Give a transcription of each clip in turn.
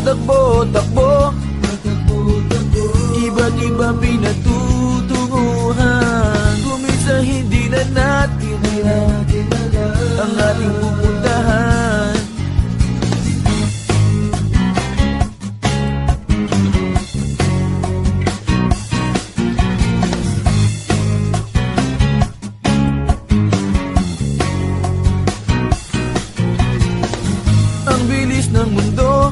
patakbo-takbo, iba't iba pinatutunguhan. Kumisa hindi na natin ang ating pupuntahan. Ang bilis ng mundo,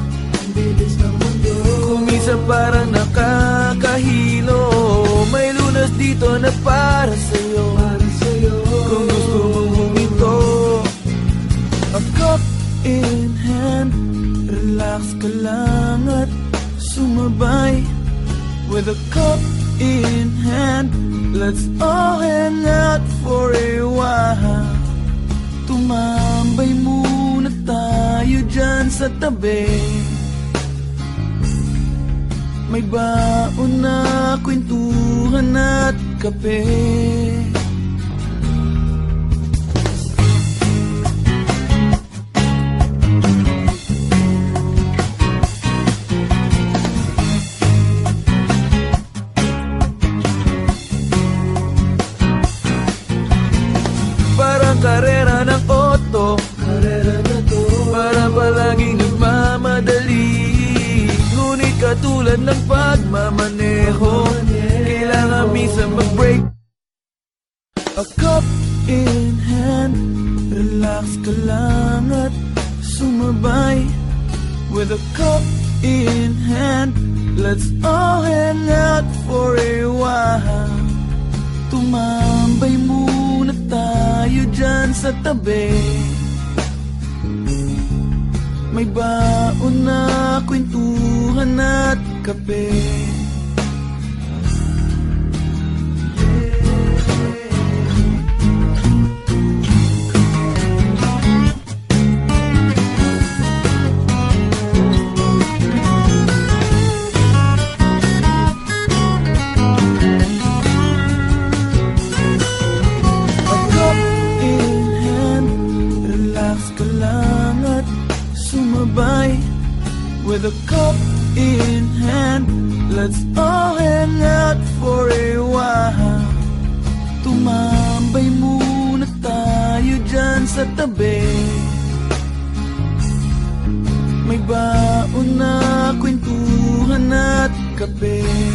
kumisa parang nakakahilo. May lunas dito na para sa'yo, kung gusto mong huminto. A cup in hand, relax ka lang at sumabay. With a cup in hand, let's all hang out for a while. Tumambay muna tayo dyan sa tabi. May baon na kwentuhan at kape. Parang karera ng auto, para palaging nagmamadali. Ngunit katulad ng pagmamaneho, kailangan minsan mag-break. A cup in hand, relax ka lang at sumabay. With a cup in hand, let's all hang out for a while. Tumambay muna tayo dyan sa tabi. May baon na kwentuhan at kape. A cup in hand, relax ka lang at sumabay. With a cup in hand, let's all hang out for a while. Tumambay muna tayo dyan sa tabi. May baon na kwentuhan at kape.